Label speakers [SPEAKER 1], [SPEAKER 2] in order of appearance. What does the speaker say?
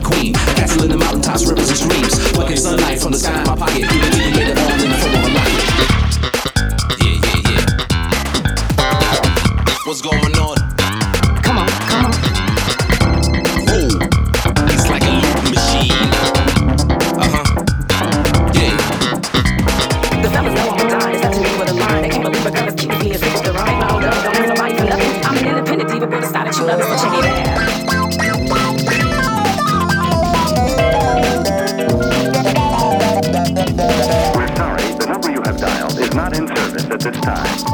[SPEAKER 1] queen. A castle in the mountaintops, rivers and streams. Plucking sunlight from the sky in my pocket. You can even get it all in the form of a rocket. Yeah, yeah, yeah. What's going on?
[SPEAKER 2] Come on, come on.
[SPEAKER 1] Oh, it's like a loop machine. Yeah.
[SPEAKER 2] The fellas know I'm dying. It's touching me with a line. They can't believe a girl is keeping me as sick as the rhyme. Hold up, don't have somebody for nothing. I'm an independent diva with a style that you love. So check it out.
[SPEAKER 3] We're sorry, the number you have dialed is not in service at this time.